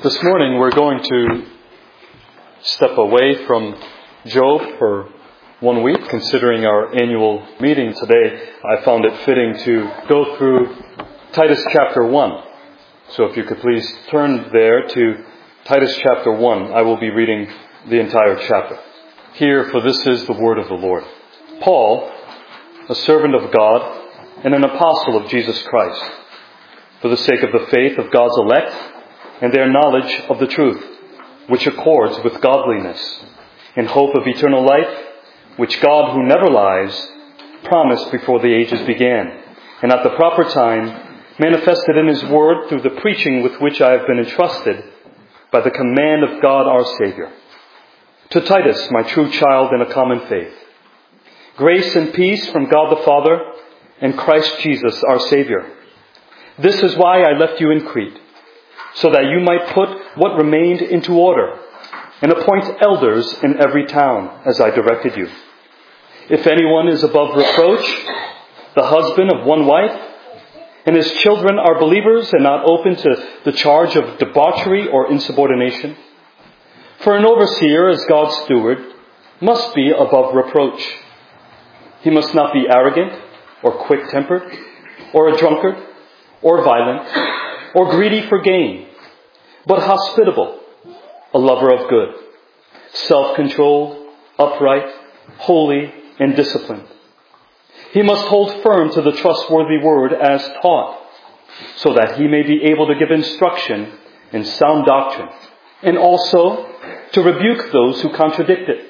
This morning we're going to step away from Job for 1 week. Considering our annual meeting today, I found it fitting to go through Titus chapter 1. So if you could please turn there to Titus chapter 1. I will be reading the entire chapter. Hear, for this is the word of the Lord. Paul, a servant of God and an apostle of Jesus Christ, for the sake of the faith of God's elect and their knowledge of the truth, which accords with godliness, in hope of eternal life, which God, who never lies, promised before the ages began, and at the proper time manifested in His word through the preaching with which I have been entrusted by the command of God our Savior. To Titus, my true child in a common faith, grace and peace from God the Father and Christ Jesus our Savior. This is why I left you in Crete, so that you might put what remained into order and appoint elders in every town, as I directed you. If anyone is above reproach, the husband of one wife, and his children are believers and not open to the charge of debauchery or insubordination. For an overseer, as God's steward, must be above reproach. He must not be arrogant or quick-tempered or a drunkard or violent or greedy for gain, but hospitable, a lover of good, self-controlled, upright, holy, and disciplined. He must hold firm to the trustworthy word as taught, so that he may be able to give instruction in sound doctrine, and also to rebuke those who contradict it.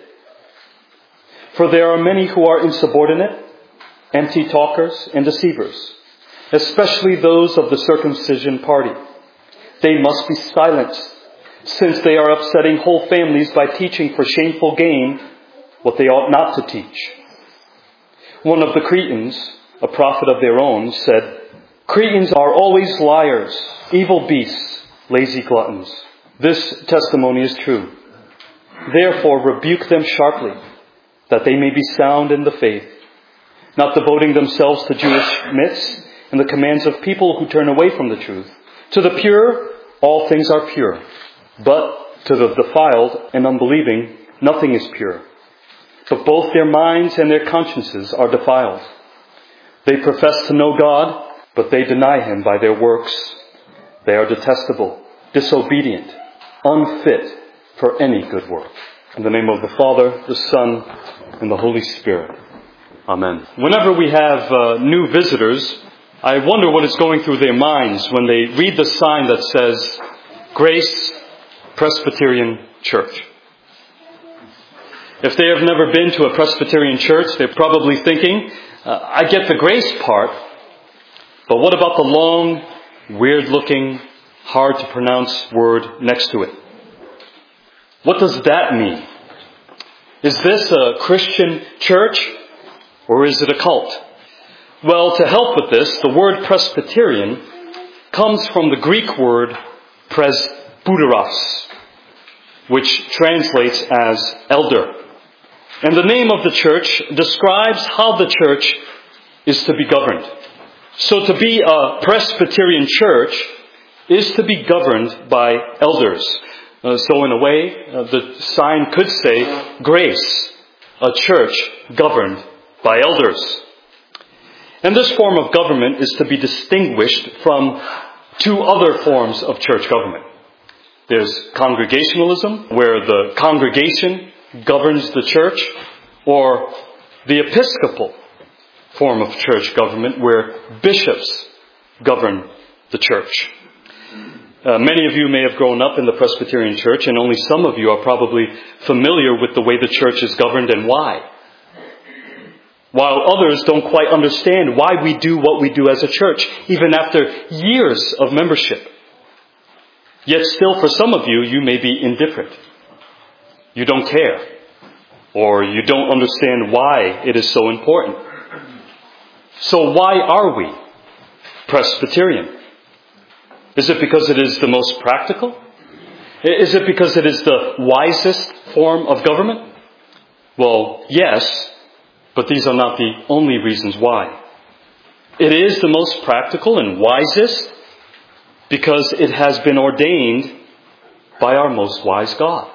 For there are many who are insubordinate, empty talkers, and deceivers, especially those of the circumcision party. They must be silenced, since they are upsetting whole families by teaching for shameful gain what they ought not to teach. One of the Cretans, a prophet of their own, said, "Cretans are always liars, evil beasts, lazy gluttons." This testimony is true. Therefore rebuke them sharply, that they may be sound in the faith, not devoting themselves to Jewish myths and the commands of people who turn away from the truth. To the pure, all things are pure. But to the defiled and unbelieving, nothing is pure. But both their minds and their consciences are defiled. They profess to know God, but they deny Him by their works. They are detestable, disobedient, unfit for any good work. In the name of the Father, the Son, and the Holy Spirit. Amen. Whenever we have new visitors, I wonder what is going through their minds when they read the sign that says, Grace Presbyterian Church. If they have never been to a Presbyterian church, they're probably thinking, I get the grace part, but what about the long, weird-looking, hard-to-pronounce word next to it? What does that mean? Is this a Christian church, or is it a cult? Well, to help with this, the word Presbyterian comes from the Greek word presbyteros, which translates as elder. And the name of the church describes how the church is to be governed. So to be a Presbyterian church is to be governed by elders. So in a way, the sign could say, Grace, a church governed by elders. And this form of government is to be distinguished from two other forms of church government. There's congregationalism, where the congregation governs the church, or the episcopal form of church government, where bishops govern the church. Many of you may have grown up in the Presbyterian church, and only some of you are probably familiar with the way the church is governed and why. While others don't quite understand why we do what we do as a church, even after years of membership. Yet still, for some of you, you may be indifferent. You don't care. Or you don't understand why it is so important. So why are we Presbyterian? Is it because it is the most practical? Is it because it is the wisest form of government? Well, yes, but these are not the only reasons why. It is the most practical and wisest because it has been ordained by our most wise God.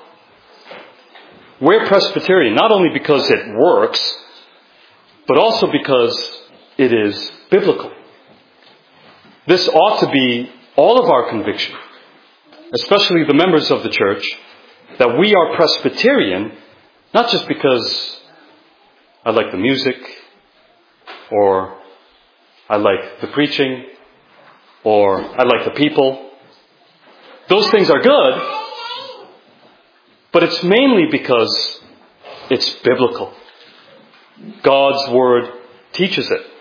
We're Presbyterian not only because it works, but also because it is biblical. This ought to be all of our conviction, especially the members of the church, that we are Presbyterian, not just because I like the music, or I like the preaching, or I like the people. Those things are good, but it's mainly because it's biblical. God's Word teaches it.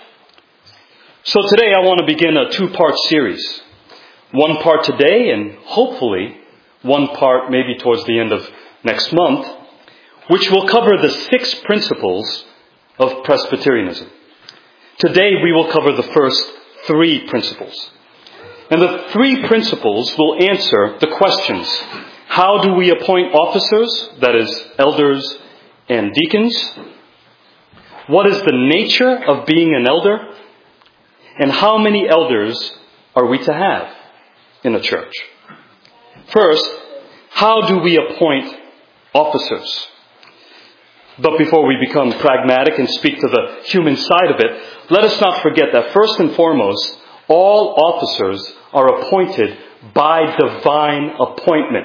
So today I want to begin a two-part series. One part today, and hopefully one part maybe towards the end of next month, which will cover the 6 principles of Presbyterianism. Today we will cover the first 3 principles. And the 3 principles will answer the questions: how do we appoint officers, that is, elders and deacons? What is the nature of being an elder? And how many elders are we to have in a church? First, how do we appoint officers? But before we become pragmatic and speak to the human side of it, let us not forget that first and foremost, all officers are appointed by divine appointment.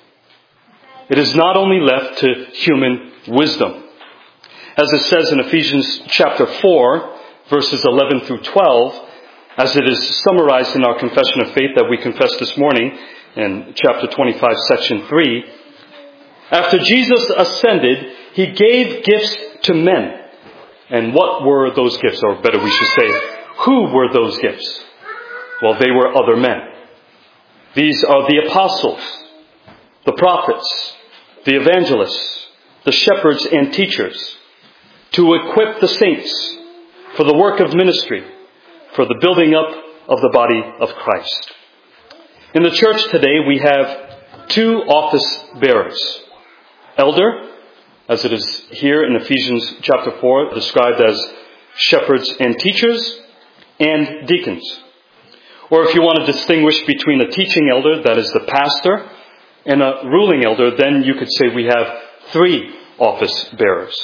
It is not only left to human wisdom. As it says in Ephesians chapter 4, verses 11 through 12, as it is summarized in our confession of faith that we confessed this morning in chapter 25, section 3, after Jesus ascended, He gave gifts to men. And what were those gifts? Or better, we should say, who were those gifts? Well, they were other men. These are the apostles, the prophets, the evangelists, the shepherds and teachers, to equip the saints for the work of ministry, for the building up of the body of Christ. In the church today, we have 2 office bearers. Elder, as it is here in Ephesians chapter 4, described as shepherds and teachers, and deacons. Or if you want to distinguish between a teaching elder, that is the pastor, and a ruling elder, then you could say we have 3 office bearers.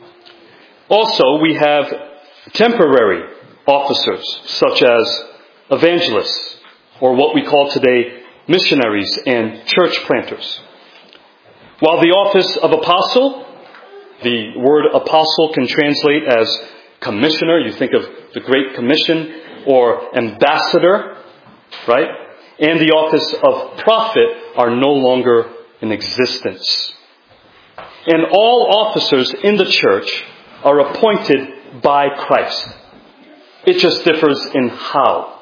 Also, we have temporary officers, such as evangelists, or what we call today missionaries and church planters. While the office of apostle, the word apostle can translate as commissioner. You think of the Great Commission, or ambassador, right? And the office of prophet are no longer in existence. And all officers in the church are appointed by Christ. It just differs in how.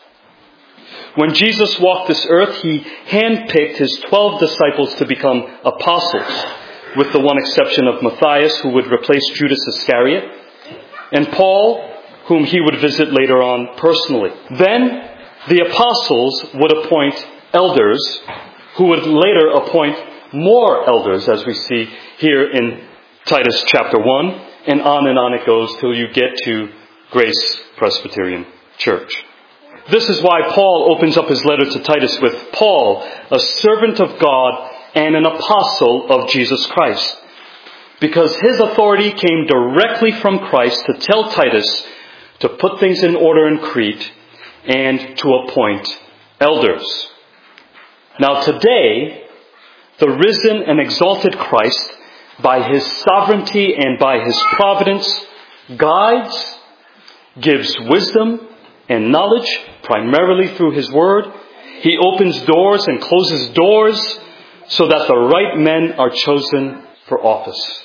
When Jesus walked this earth, He handpicked His 12 disciples to become apostles, with the one exception of Matthias, who would replace Judas Iscariot, and Paul, whom He would visit later on personally. Then the apostles would appoint elders, who would later appoint more elders, as we see here in Titus chapter 1, and on it goes till you get to Grace Presbyterian Church. This is why Paul opens up his letter to Titus with, Paul, a servant of God and an apostle of Jesus Christ. Because his authority came directly from Christ to tell Titus to put things in order in Crete and to appoint elders. Now today, the risen and exalted Christ, by His sovereignty and by His providence, guides, gives wisdom and knowledge, primarily through His Word. He opens doors and closes doors so that the right men are chosen for office.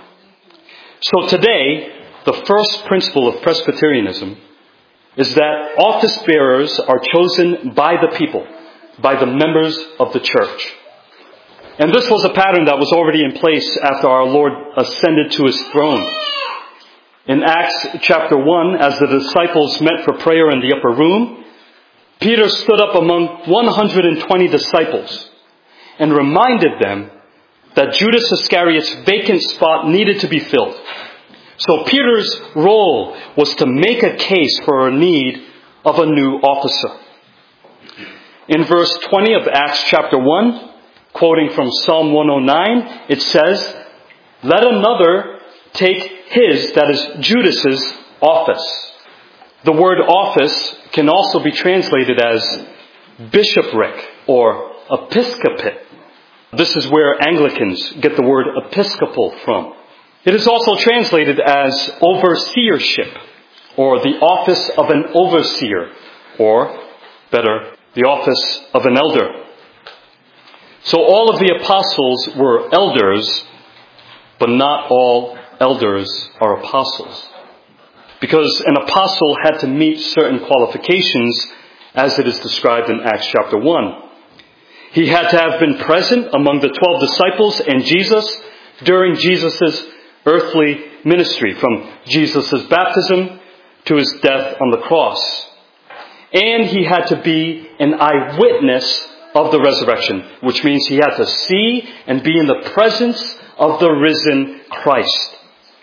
So today, the first principle of Presbyterianism is that office bearers are chosen by the people, by the members of the church. And this was a pattern that was already in place after our Lord ascended to His throne. In Acts chapter 1, as the disciples met for prayer in the upper room, Peter stood up among 120 disciples and reminded them that Judas Iscariot's vacant spot needed to be filled. So Peter's role was to make a case for a need of a new officer. In verse 20 of Acts chapter 1, quoting from Psalm 109, it says, "Let another take his," that is Judas's, "office." The word office can also be translated as bishopric or episcopate. This is where Anglicans get the word episcopal from. It is also translated as overseership, or the office of an overseer, or, better, the office of an elder. So all of the apostles were elders, but not all elders are apostles. Because an apostle had to meet certain qualifications, as it is described in Acts chapter 1. He had to have been present among the 12 disciples and Jesus during Jesus' earthly ministry, from Jesus' baptism to his death on the cross. And he had to be an eyewitness of the resurrection, which means he had to see and be in the presence of the risen Christ.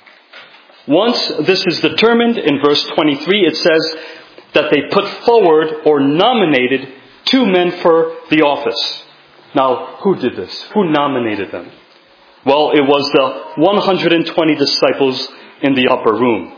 Once this is determined, in verse 23, it says that they put forward or nominated 2 men for the office. Now, who did this? Who nominated them? Well, it was the 120 disciples in the upper room.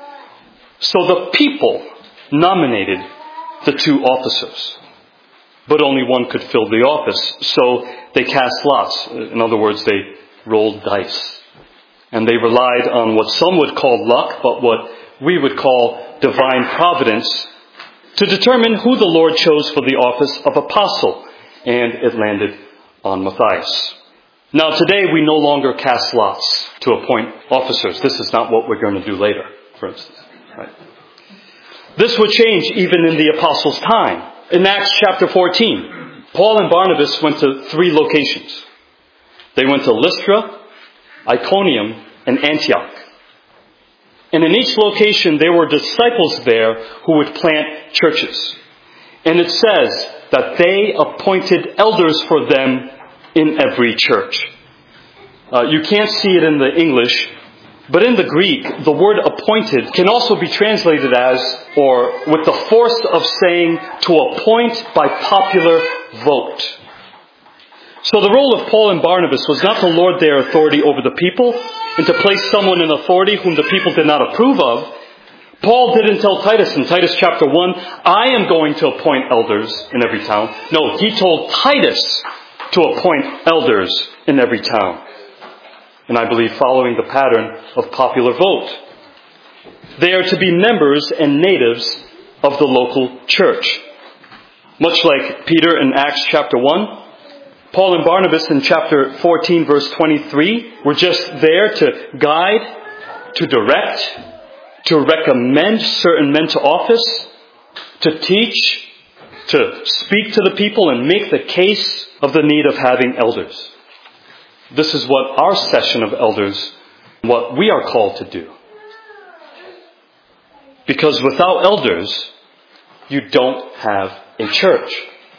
So the people nominated the 2 officers. But only one could fill the office. So they cast lots. In other words, they rolled dice. And they relied on what some would call luck, but what we would call divine providence, to determine who the Lord chose for the office of apostle. And it landed on Matthias. Now today we no longer cast lots to appoint officers. This is not what we're going to do later, for instance. Right? This would change even in the apostles' time. In Acts chapter 14, Paul and Barnabas went to 3 locations. They went to Lystra, Iconium, and Antioch. And in each location there were disciples there who would plant churches. And it says that they appointed elders for them in every church. You can't see it in the English, but in the Greek, the word appointed can also be translated as, or with the force of saying, to appoint by popular vote. So the role of Paul and Barnabas was not to lord their authority over the people and to place someone in authority whom the people did not approve of. Paul didn't tell Titus in Titus chapter 1, "I am going to appoint elders in every town." No, he told Titus to appoint elders in every town. And I believe following the pattern of popular vote. They are to be members and natives of the local church. Much like Peter in Acts chapter 1, Paul and Barnabas in chapter 14 verse 23 were just there to guide, to direct, to recommend certain men to office, to teach, to speak to the people and make the case of the need of having elders. This is what our session of elders, what we are called to do. Because without elders, you don't have a church.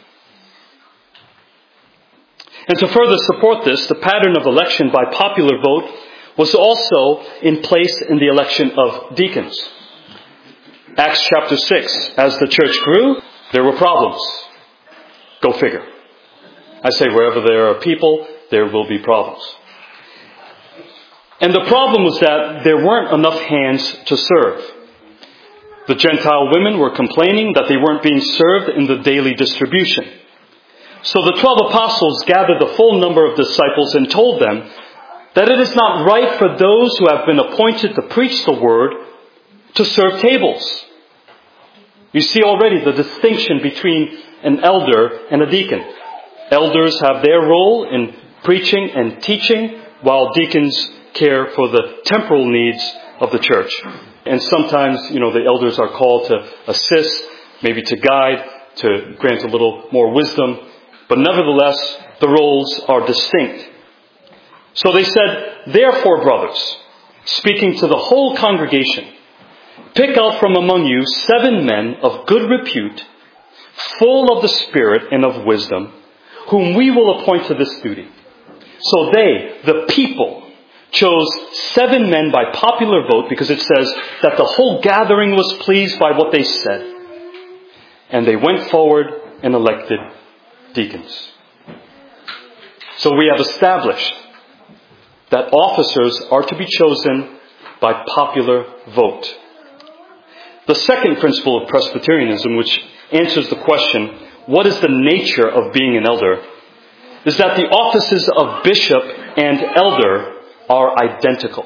And to further support this, the pattern of election by popular vote was also in place in the election of deacons. Acts chapter 6, as the church grew, there were problems. Go figure. I say wherever there are people, there will be problems. And the problem was that there weren't enough hands to serve. The Gentile women were complaining that they weren't being served in the daily distribution. So the 12 apostles gathered the full number of disciples and told them that it is not right for those who have been appointed to preach the word to serve tables. You see already the distinction between an elder and a deacon. Elders have their role in preaching and teaching, while deacons care for the temporal needs of the church. And sometimes, the elders are called to assist, maybe to guide, to grant a little more wisdom. But nevertheless, the roles are distinct. So they said, "Therefore, brothers, speaking to the whole congregation, pick out from among you 7 men of good repute, full of the Spirit and of wisdom, whom we will appoint to this duty." So they, the people, chose 7 men by popular vote, because it says that the whole gathering was pleased by what they said. And they went forward and elected deacons. So we have established that officers are to be chosen by popular vote. The second principle of Presbyterianism, which answers the question, what is the nature of being an elder, is that the offices of bishop and elder are identical.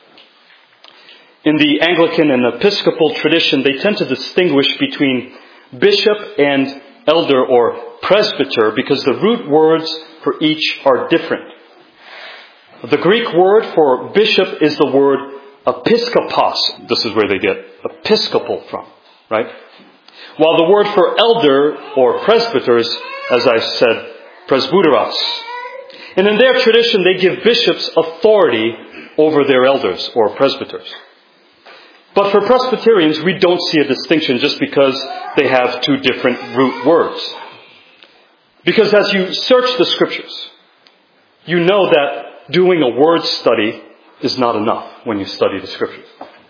In the Anglican and Episcopal tradition, they tend to distinguish between bishop and elder or presbyter because the root words for each are different. The Greek word for bishop is the word episkopos. This is where they get episcopal from, right? While the word for elder or presbyter is, as I said, presbyteros. And in their tradition, they give bishops authority over their elders or presbyters. But for Presbyterians, we don't see a distinction just because they have two different root words. Because as you search the Scriptures, you know that doing a word study is not enough when you study the Scriptures.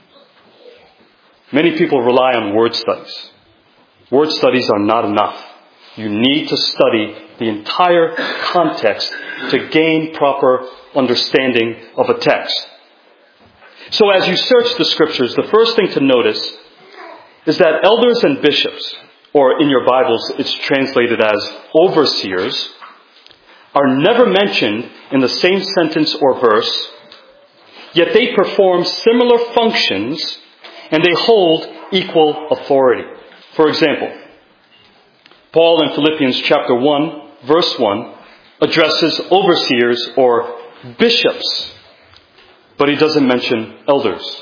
Many people rely on word studies. Word studies are not enough. You need to study the entire context to gain proper understanding of a text. So as you search the Scriptures, the first thing to notice is that elders and bishops, or in your Bibles it's translated as overseers, are never mentioned in the same sentence or verse, yet they perform similar functions and they hold equal authority. For example, Paul in Philippians chapter 1, verse 1, addresses overseers or bishops, but he doesn't mention elders.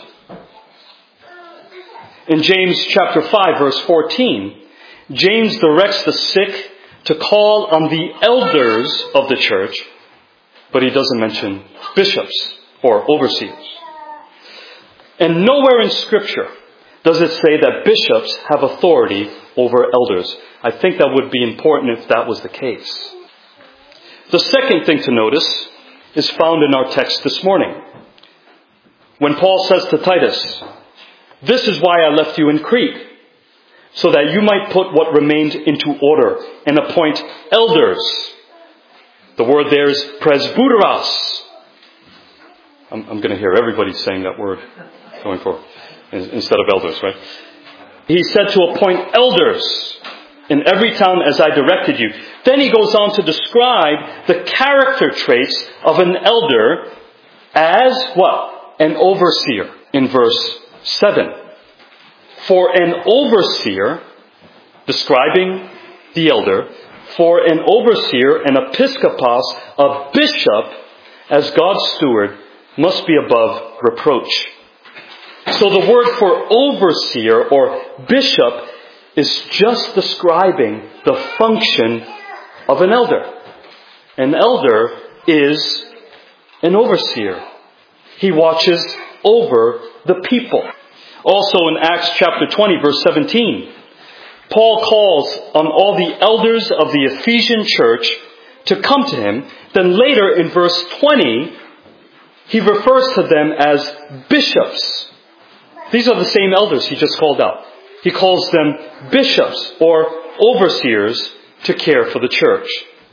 In James chapter 5, verse 14, James directs the sick to call on the elders of the church, but he doesn't mention bishops or overseers. And nowhere in Scripture does it say that bishops have authority over elders. I think that would be important if that was the case. The second thing to notice is found in our text this morning. When Paul says to Titus, "This is why I left you in Crete, so that you might put what remained into order and appoint elders." The word there is presbyteros. I'm going to hear everybody saying that word going forward instead of elders, right? He said to appoint elders in every town as I directed you. Then he goes on to describe the character traits of an elder as what? An overseer in verse 7. For an overseer, describing the elder, for an overseer, an episkopos, a bishop, as God's steward, must be above reproach. So the word for overseer or bishop is just describing the function of an elder. An elder is an overseer. He watches over the people. Also in Acts chapter 20, verse 17, Paul calls on all the elders of the Ephesian church to come to him. Then later in verse 20, he refers to them as bishops. These are the same elders he just called out. He calls them bishops or overseers to care for the church.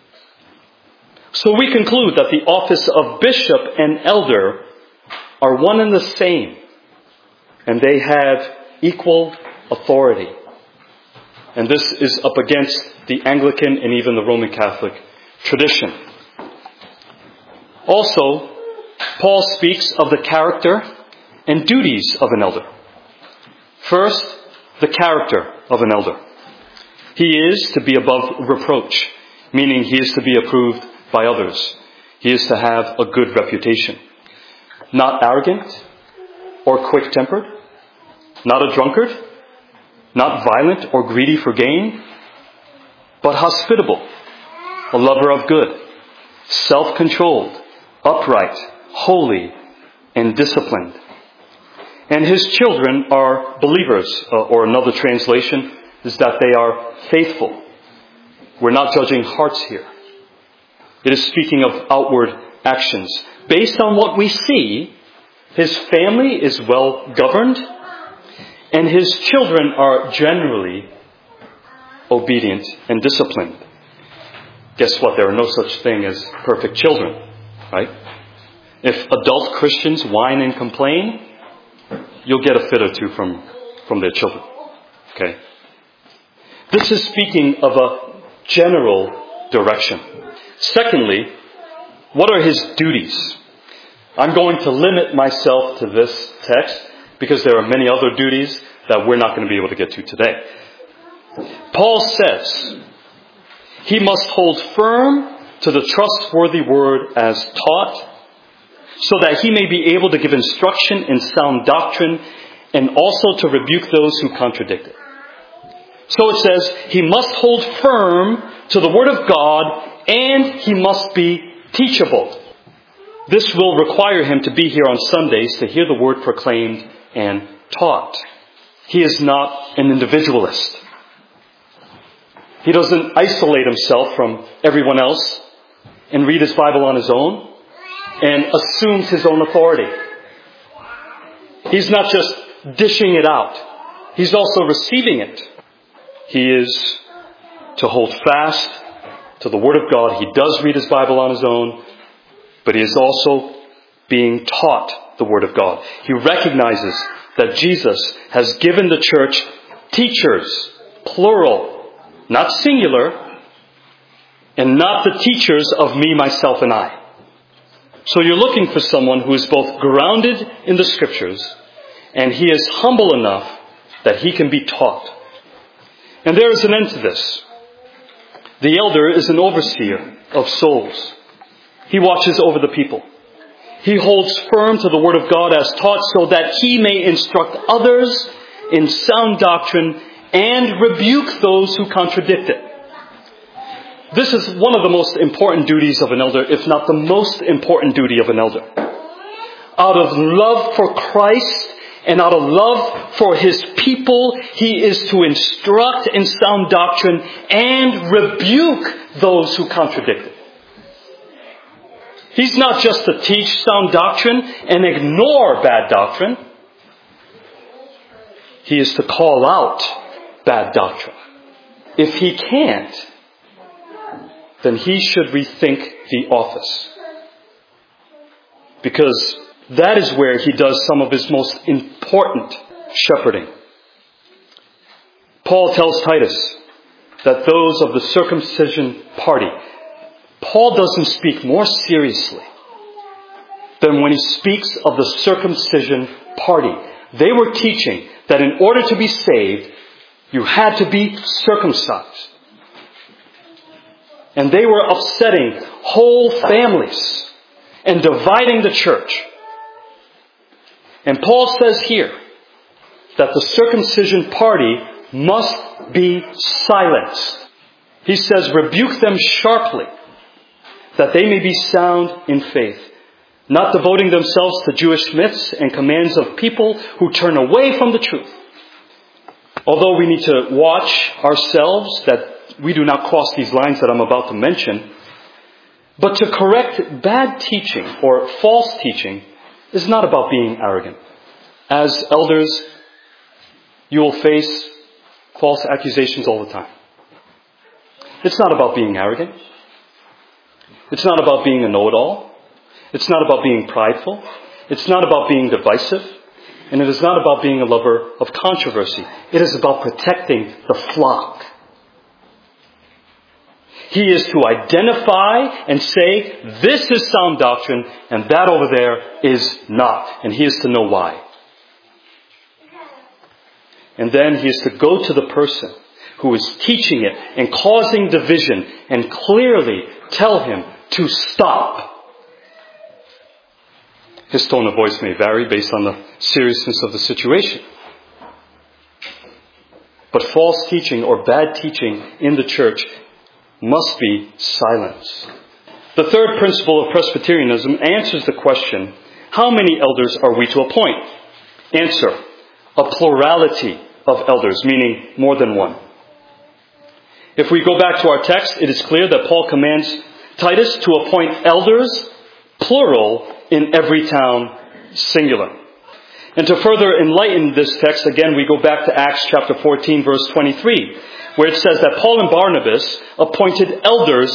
So we conclude that the office of bishop and elder are one and the same, and they have equal authority. And this is up against the Anglican and even the Roman Catholic tradition. Also, Paul speaks of the character and duties of an elder. First, the character of an elder. He is to be above reproach, meaning he is to be approved by others. He is to have a good reputation. Not arrogant or quick-tempered, not a drunkard, not violent or greedy for gain, but hospitable, a lover of good, self-controlled, upright, holy, and disciplined. And his children are believers, or another translation is that they are faithful. We're not judging hearts here. It is speaking of outward actions. Based on what we see, his family is well governed, and his children are generally obedient and disciplined. Guess what? There are no such thing as perfect children, right? If adult Christians whine and complain, you'll get a fit or two from their children. Okay? This is speaking of a general direction. Secondly, what are his duties? I'm going to limit myself to this text because there are many other duties that we're not going to be able to get to today. Paul says he must hold firm to the trustworthy word as taught, so that he may be able to give instruction in sound doctrine and also to rebuke those who contradict it. So it says he must hold firm to the word of God and he must be teachable. This will require him to be here on Sundays to hear the word proclaimed and taught. He is not an individualist. He doesn't isolate himself from everyone else and read his Bible on his own and assumes his own authority. He's not just dishing it out. He's also receiving it. He is to hold fast to the Word of God. He does read his Bible on his own, but he is also being taught the Word of God. He recognizes that Jesus has given the church teachers, plural, not singular, and not the teachers of me, myself, and I. So you're looking for someone who is both grounded in the Scriptures and he is humble enough that he can be taught. And there is an end to this. The elder is an overseer of souls. He watches over the people. He holds firm to the Word of God as taught so that he may instruct others in sound doctrine and rebuke those who contradict it. This is one of the most important duties of an elder, if not the most important duty of an elder. Out of love for Christ and out of love for his people, he is to instruct in sound doctrine and rebuke those who contradict it. He's not just to teach sound doctrine and ignore bad doctrine. He is to call out bad doctrine. If he can't, then he should rethink the office. Because that is where he does some of his most important shepherding. Paul tells Titus that those of the circumcision party, Paul doesn't speak more seriously than when he speaks of the circumcision party. They were teaching that in order to be saved, you had to be circumcised. And they were upsetting whole families and dividing the church. And Paul says here that the circumcision party must be silenced. He says, rebuke them sharply, that they may be sound in faith, not devoting themselves to Jewish myths and commands of people who turn away from the truth. Although we need to watch ourselves that we do not cross these lines that I'm about to mention, but to correct bad teaching or false teaching is not about being arrogant. As elders, you will face false accusations all the time. It's not about being arrogant. It's not about being a know-it-all. It's not about being prideful. It's not about being divisive. And it is not about being a lover of controversy. It is about protecting the flock. He is to identify and say, this is sound doctrine and that over there is not. And he is to know why. And then he is to go to the person who is teaching it and causing division and clearly tell him to stop. His tone of voice may vary based on the seriousness of the situation. But false teaching or bad teaching in the church must be silenced. The third principle of Presbyterianism answers the question, how many elders are we to appoint? Answer, a plurality of elders, meaning more than one. If we go back to our text, it is clear that Paul commands Titus to appoint elders, plural, in every town, singular. And to further enlighten this text, again, we go back to Acts chapter 14, verse 23, where it says that Paul and Barnabas appointed elders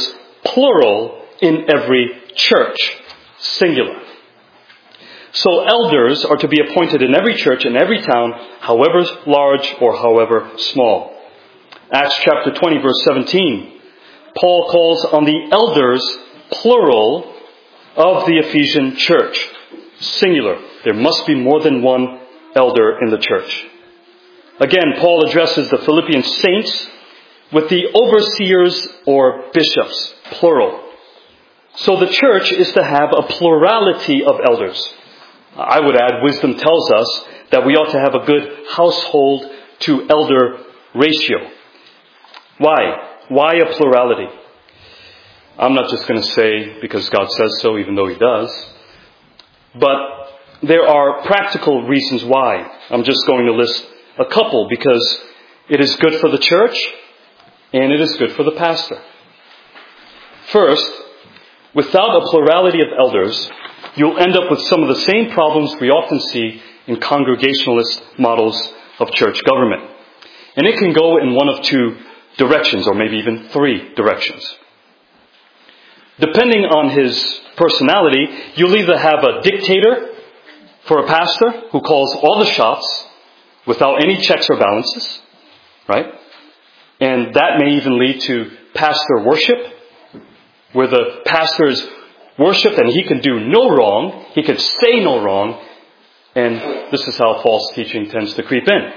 plural in every church, singular. So elders are to be appointed in every church in every town, however large or however small. Acts chapter 20, verse 17, Paul calls on the elders, plural, of the Ephesian church, singular. There must be more than one elder in the church. Again, Paul addresses the Philippian saints with the overseers or bishops, plural. So the church is to have a plurality of elders. I would add, wisdom tells us that we ought to have a good household to elder ratio. Why? Why a plurality? I'm not just going to say because God says so, even though He does. But there are practical reasons why. I'm just going to list a couple because it is good for the church and it is good for the pastor. First, without a plurality of elders, you'll end up with some of the same problems we often see in Congregationalist models of church government. And it can go in one of two directions, or maybe even three directions. Depending on his personality, you'll either have a dictator for a pastor who calls all the shots without any checks or balances, right? And that may even lead to pastor worship, where the pastor is worshipped and he can do no wrong, he can say no wrong, and this is how false teaching tends to creep in.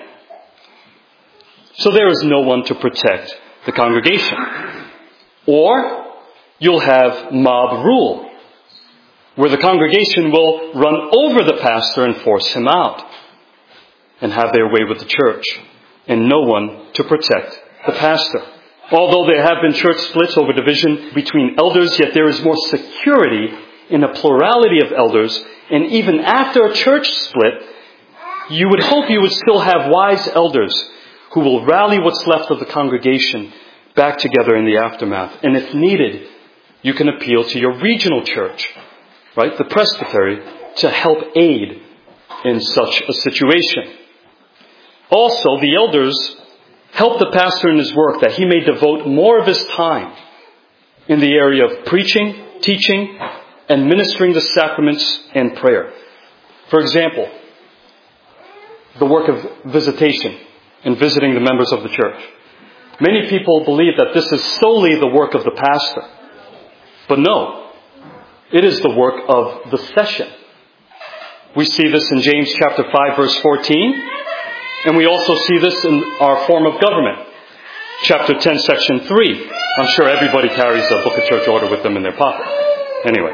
So there is no one to protect the congregation. Or you'll have mob rule, where the congregation will run over the pastor and force him out and have their way with the church, and no one to protect the pastor. Although there have been church splits over division between elders, yet there is more security in a plurality of elders, and even after a church split, you would hope you would still have wise elders who will rally what's left of the congregation back together in the aftermath. And if needed, you can appeal to your regional church, right, the presbytery, to help aid in such a situation. Also, the elders help the pastor in his work that he may devote more of his time in the area of preaching, teaching, and ministering the sacraments and prayer. For example, the work of visitation and visiting the members of the church. Many people believe that this is solely the work of the pastor. But no, it is the work of the session. We see this in James chapter 5, verse 14. And we also see this in our form of government. Chapter 10, section 3. I'm sure everybody carries a book of church order with them in their pocket. Anyway.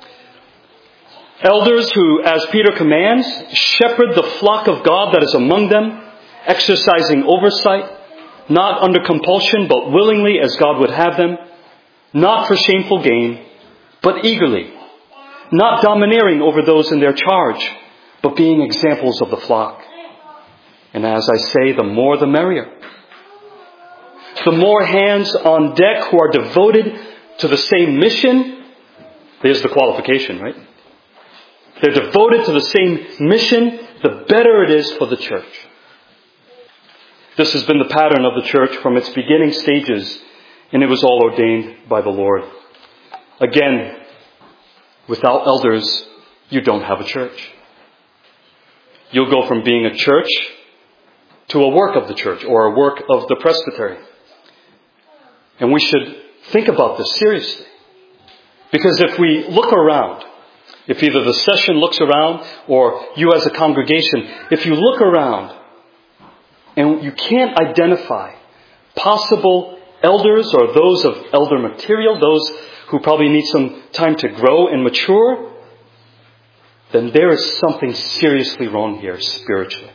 Elders who, as Peter commands, shepherd the flock of God that is among them, exercising oversight, not under compulsion, but willingly as God would have them, not for shameful gain, but eagerly, not domineering over those in their charge, but being examples of the flock. And as I say, the more the merrier. The more hands on deck who are devoted to the same mission. There's the qualification, right? They're devoted to the same mission, the better it is for the church. This has been the pattern of the church from its beginning stages, and it was all ordained by the Lord. Again, without elders, you don't have a church. You'll go from being a church to a work of the church or a work of the presbytery. And we should think about this seriously. Because if we look around, if either the session looks around or you as a congregation, if you look around and you can't identify possible elders or those of elder material, those who probably need some time to grow and mature, then there is something seriously wrong here spiritually.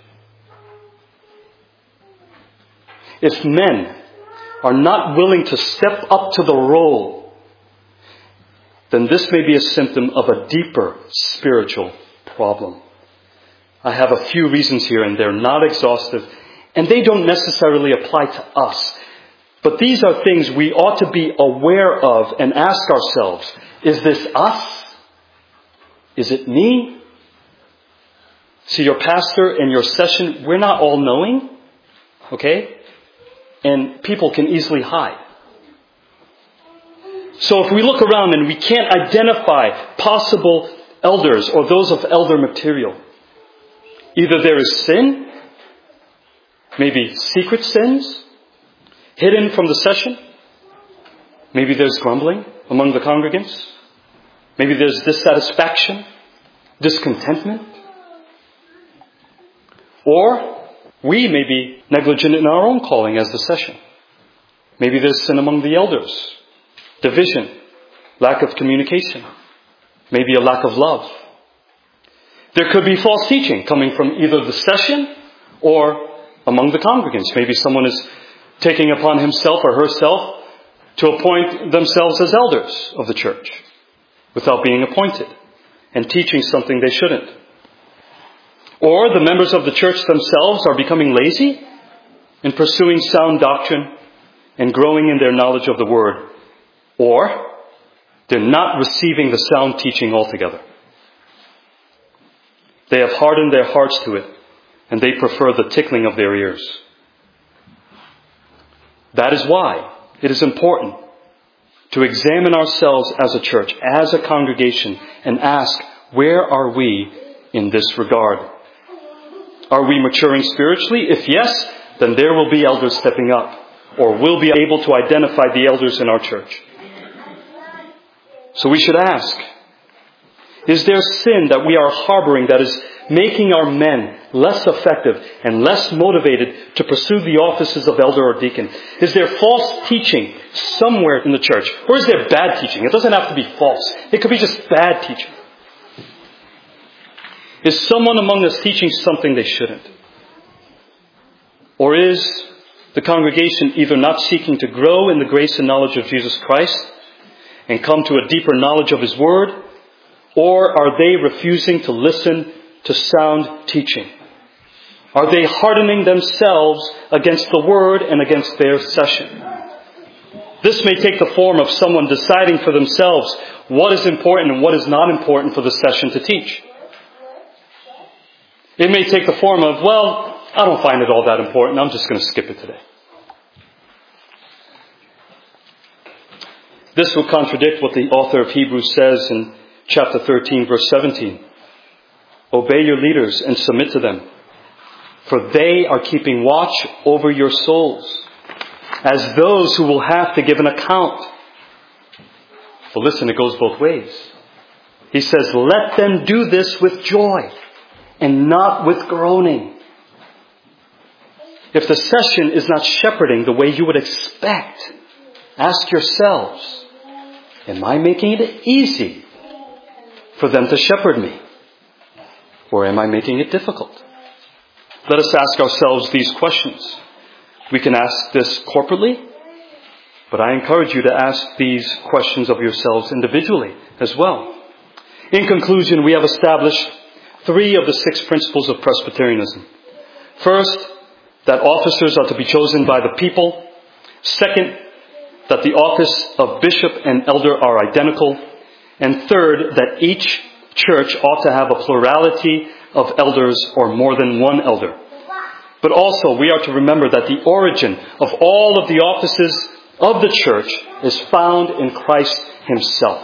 If men are not willing to step up to the role, then this may be a symptom of a deeper spiritual problem. I have a few reasons here, and they're not exhaustive, and they don't necessarily apply to us. But these are things we ought to be aware of and ask ourselves, is this us? Is it me? See, your pastor and your session, we're not all knowing, okay? And people can easily hide. So if we look around and we can't identify possible elders or those of elder material, either there is sin, maybe secret sins, hidden from the session. Maybe there's grumbling among the congregants. Maybe there's dissatisfaction, discontentment. Or we may be negligent in our own calling as the session. Maybe there's sin among the elders, division, lack of communication, maybe a lack of love. There could be false teaching coming from either the session or among the congregants. Maybe someone is taking upon himself or herself to appoint themselves as elders of the church without being appointed and teaching something they shouldn't. Or the members of the church themselves are becoming lazy in pursuing sound doctrine and growing in their knowledge of the Word. Or they're not receiving the sound teaching altogether. They have hardened their hearts to it, and they prefer the tickling of their ears. That is why it is important to examine ourselves as a church, as a congregation, and ask, where are we in this regard? Are we maturing spiritually? If yes, then there will be elders stepping up, or we'll be able to identify the elders in our church. So we should ask, is there sin that we are harboring that is making our men less effective and less motivated to pursue the offices of elder or deacon? Is there false teaching somewhere in the church? Or is there bad teaching? It doesn't have to be false. It could be just bad teaching. Is someone among us teaching something they shouldn't? Or is the congregation either not seeking to grow in the grace and knowledge of Jesus Christ and come to a deeper knowledge of His Word? Or are they refusing to listen to sound teaching? Are they hardening themselves against the Word and against their session? This may take the form of someone deciding for themselves what is important and what is not important for the session to teach. It may take the form of, well, I don't find it all that important. I'm just going to skip it today. This will contradict what the author of Hebrews says in chapter 13, verse 17. Obey your leaders and submit to them, for they are keeping watch over your souls, as those who will have to give an account. Well, listen, it goes both ways. He says, let them do this with joy and not with groaning. If the session is not shepherding the way you would expect, ask yourselves, am I making it easy for them to shepherd me? Or am I making it difficult? Let us ask ourselves these questions. We can ask this corporately, but I encourage you to ask these questions of yourselves individually as well. In conclusion, we have established 3 of the 6 principles of Presbyterianism. First, that officers are to be chosen by the people. Second, that the office of bishop and elder are identical. And third, that each church ought to have a plurality of elders or more than one elder. But also, we are to remember that the origin of all of the offices of the church is found in Christ Himself.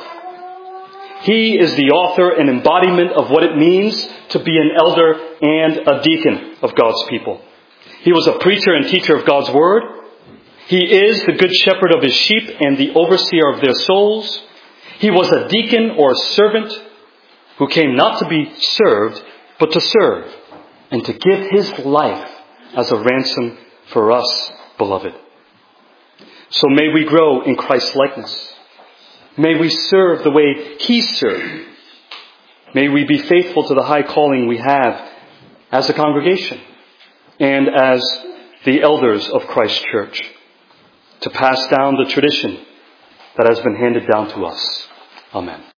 He is the author and embodiment of what it means to be an elder and a deacon of God's people. He was a preacher and teacher of God's Word. He is the good shepherd of His sheep and the overseer of their souls. He was a deacon or a servant who came not to be served, but to serve and to give His life as a ransom for us, beloved. So may we grow in Christ's likeness. May we serve the way He served. May we be faithful to the high calling we have as a congregation and as the elders of Christ's church, to pass down the tradition that has been handed down to us. Amen.